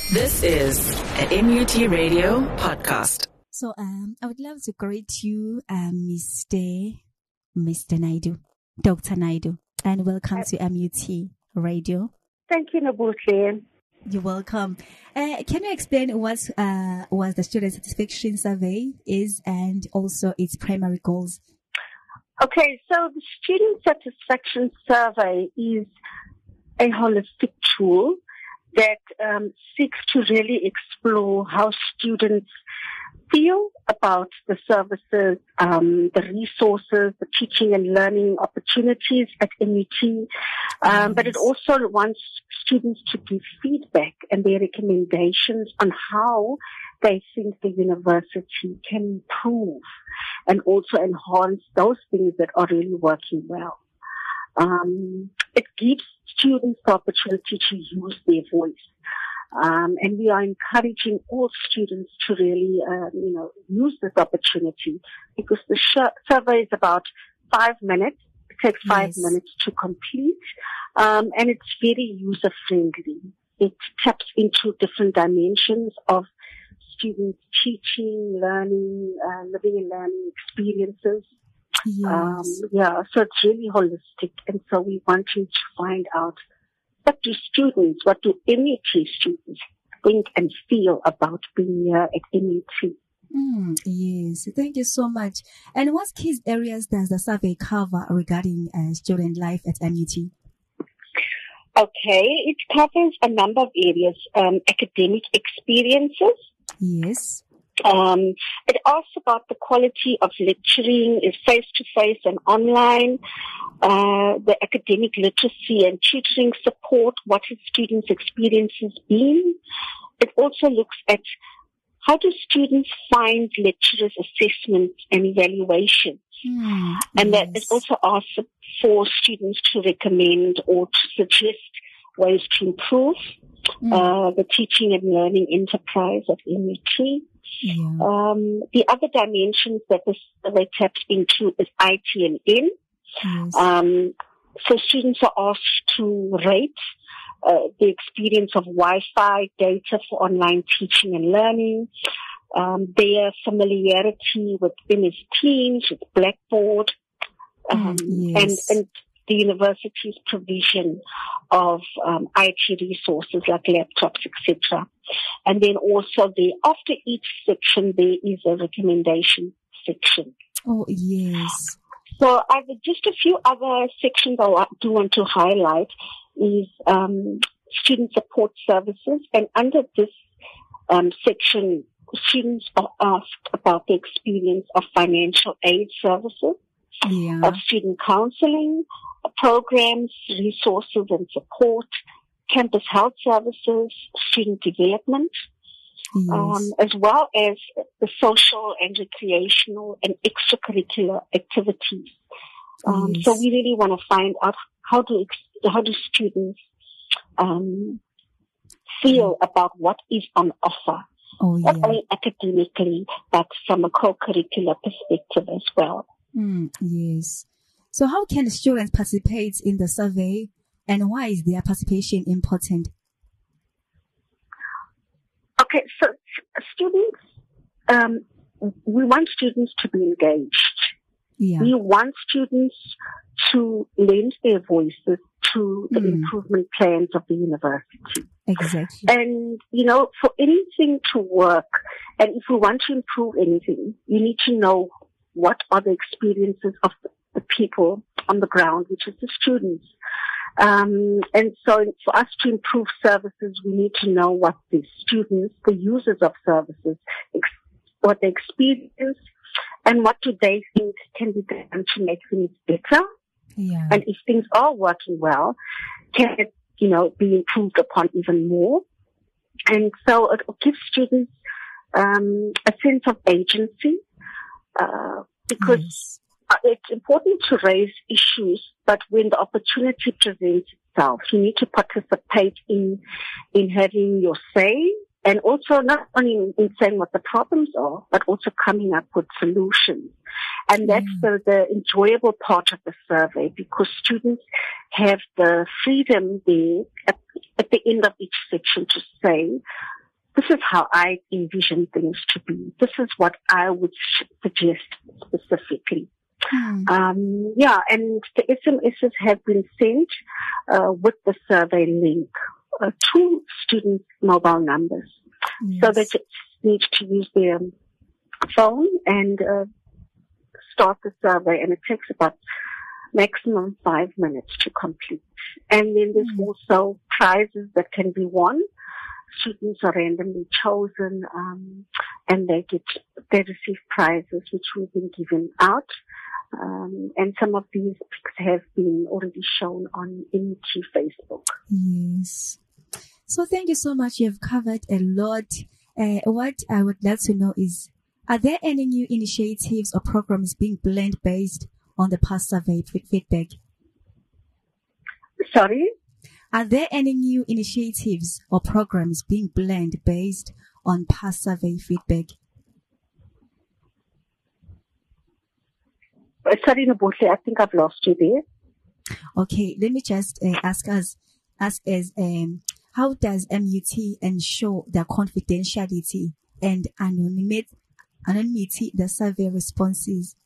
This is an MUT Radio podcast. So I would love to greet you, Mr. Naidu, Dr. Naidu, and welcome to MUT Radio. Thank you, Nabuhle. You're welcome. Can you explain what the Student Satisfaction Survey is and also its primary goals? Okay, so the Student Satisfaction Survey is a holistic tool that seeks to really explore how students feel about the services, the resources, the teaching and learning opportunities at MUT. But it also wants students to give feedback and their recommendations on how they think the university can improve and also enhance those things that are really working well. It gives students the opportunity to use their voice. And we are encouraging all students to really, use this opportunity because the survey is about 5 minutes. It takes 5 minutes to complete. And it's very user friendly. It taps into different dimensions of students' teaching, learning, living and learning experiences. So it's really holistic. And so we want to find out what do MUT students think and feel about being here at MUT? Yes, thank you so much. And what key areas does the survey cover regarding student life at MUT? Okay, it covers a number of areas. Academic experiences. Yes. It asks about the quality of lecturing, is face-to-face and online, the academic literacy and tutoring support, what have students' experiences been. It also looks at how do students find lecturers' assessment and evaluation. And that it also asks for students to recommend or to suggest ways to improve the teaching and learning enterprise at MUT. The other dimensions that the survey taps into is IT and N. So students are asked to rate the experience of Wi-Fi data for online teaching and learning, their familiarity with MS Teams, with Blackboard, and the university's provision of IT resources like laptops, etc. And then also after each section, there is a recommendation section. Oh, yes. So just a few other sections I do want to highlight is student support services. And under this section, students are asked about the experience of financial aid services, of student counseling, programs, resources and support, campus health services, student development, as well as the social and recreational and extracurricular activities. So we really want to find out how do students feel about what is on offer, not only academically, but from a co-curricular perspective as well. Yes. So how can students participate in the survey and why is their participation important? Okay, so students, we want students to be engaged. We want students to lend their voices to the improvement plans of the university. Exactly. And, for anything to work, and if we want to improve anything, you need to know what are the experiences of the people on the ground, which is the students. And so for us to improve services, we need to know what the students, the users of services, what they experience and what do they think can be done to make things better. And if things are working well, can it, be improved upon even more? And so it gives students a sense of agency because it's important to raise issues, but when the opportunity presents itself, you need to participate in having your say, and also not only in saying what the problems are, but also coming up with solutions. And that's the enjoyable part of the survey, because students have the freedom there at the end of each section to say, this is how I envision things to be. This is what I would suggest specifically. Yeah, and the SMSs have been sent with the survey link to students' mobile numbers. Yes. So they just need to use their phone and start the survey, and it takes about maximum 5 minutes to complete. And then there's also prizes that can be won. Students are randomly chosen, and they receive prizes which we've been given out. And some of these pics have been already shown on MUT Facebook. Yes. So thank you so much. You have covered a lot. What I would like to know is, are there any new initiatives or programs being planned based on the past survey feedback? Sorry? Are there any new initiatives or programs being planned based on past survey feedback? Sorry, Nobuhle, I think I've lost you there. Okay, let me just ask as how does MUT ensure the confidentiality and anonymity the survey responses?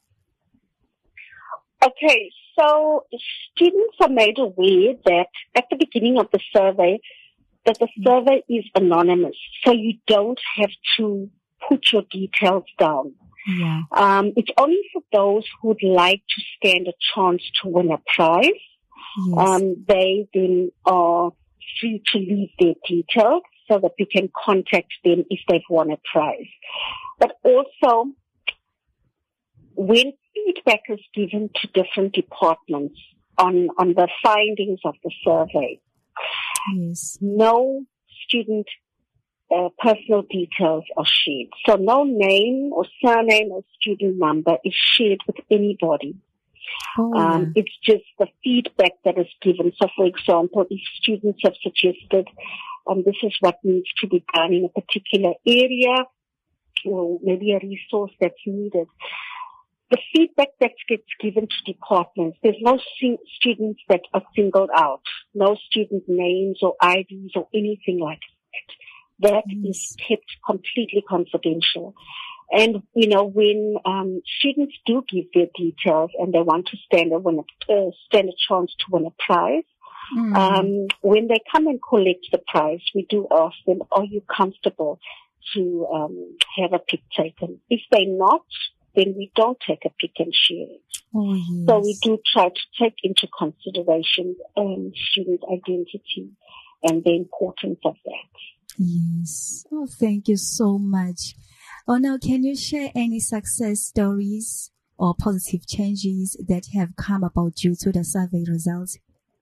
Okay, so students are made aware that at the beginning of the survey, that the survey is anonymous, so you don't have to put your details down. Yeah. It's only for those who'd like to stand a chance to win a prize. Yes. They then are free to leave their details so that we can contact them if they've won a prize. But also, when feedback is given to different departments on the findings of the survey, Yes. no student personal details are shared. So no name or surname or student number is shared with anybody. It's just the feedback that is given. So, for example, if students have suggested this is what needs to be done in a particular area, or maybe a resource that's needed, the feedback that gets given to departments, there's no students that are singled out, no student names or IDs or anything like that. That is kept completely confidential. And, you know, when students do give their details and they want to stand a chance to win a prize, when they come and collect the prize, we do ask them, are you comfortable to have a pic taken? If they're not, then we don't take a pic and share it. Oh, yes. So we do try to take into consideration student identity and the importance of that. Yes. Oh, thank you so much. Oh, now, can you share any success stories or positive changes that have come about due to the survey results?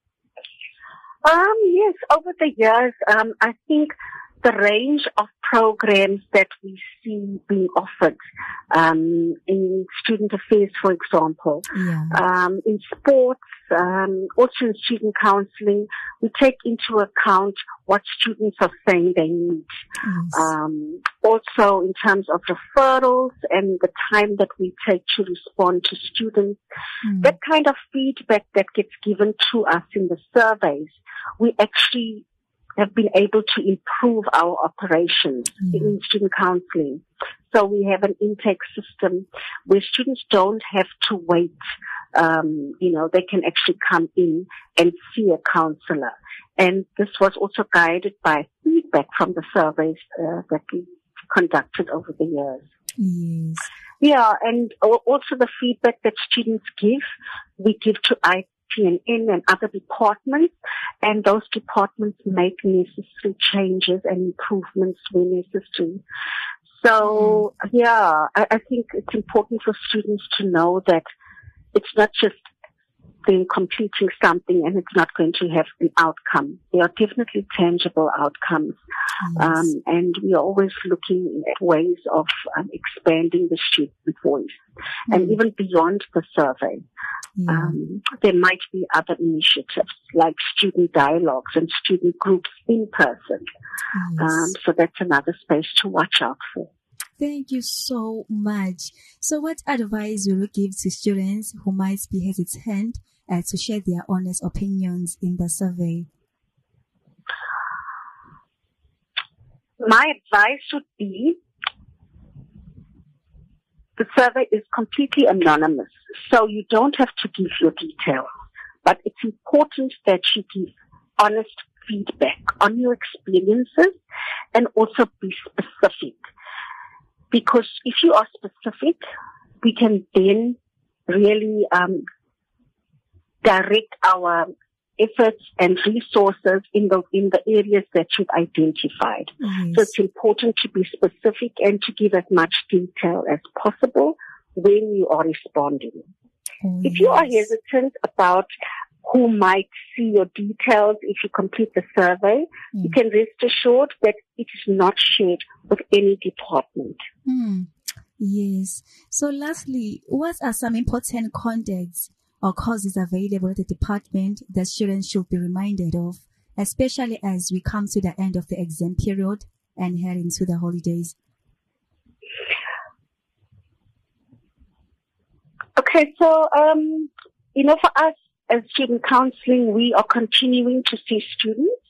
Yes, over the years, I think the range of programs that we see being offered in student affairs, for example, in sports, also in student counseling, we take into account what students are saying they need. Also in terms of referrals and the time that we take to respond to students, that kind of feedback that gets given to us in the surveys, we actually have been able to improve our operations in student counseling. So we have an intake system where students don't have to wait. They can actually come in and see a counselor. And this was also guided by feedback from the surveys that we conducted over the years. Yes. Yeah, and also the feedback that students give, we give to IPNN and other departments, and those departments make necessary changes and improvements where necessary. So, I think it's important for students to know that it's not just them completing something and it's not going to have an outcome. There are definitely tangible outcomes. And we are always looking at ways of expanding the student voice. And even beyond the survey, there might be other initiatives like student dialogues and student groups in person. So that's another space to watch out for. Thank you so much. So what advice will you give to students who might be hesitant to share their honest opinions in the survey? my advice would be the survey is completely anonymous, so you don't have to give your details. But it's important that you give honest feedback on your experiences and also be specific. Because if you are specific, we can then really direct our efforts and resources in the areas that you've identified. Yes. So it's important to be specific and to give as much detail as possible when you are responding. Oh, If you are yes. hesitant about who might see your details if you complete the survey, you can rest assured that it is not shared with any department. Yes. So lastly, what are some important contacts or causes available at the department that students should be reminded of, especially as we come to the end of the exam period and head into the holidays? Okay, so, for us as student counseling, we are continuing to see students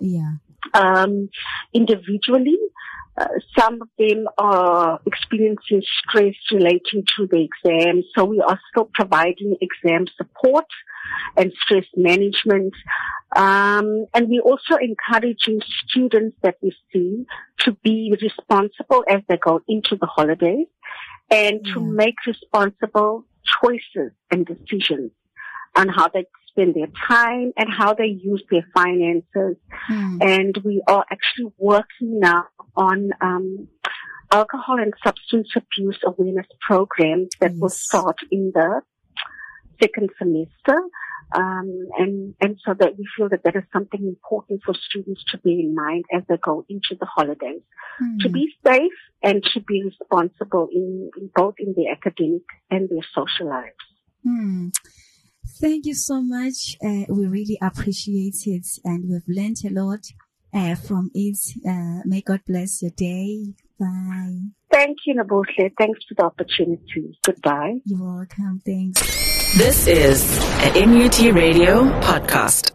individually. Some of them are experiencing stress relating to the exam, so we are still providing exam support and stress management. And we're also encouraging students that we see to be responsible as they go into the holidays and to make responsible choices and decisions on how they spend their time and how they use their finances. And we are actually working now on alcohol and substance abuse awareness programs that will start in the second semester. And so that we feel that that is something important for students to bear in mind as they go into the holidays. To be safe and to be responsible in both in their academic and their social lives. Thank you so much. We really appreciate it, and we've learned a lot from it. May God bless your day. Bye. Thank you, Nabushle. Thanks for the opportunity. Goodbye. You're welcome. Thanks. This is a MUT Radio podcast.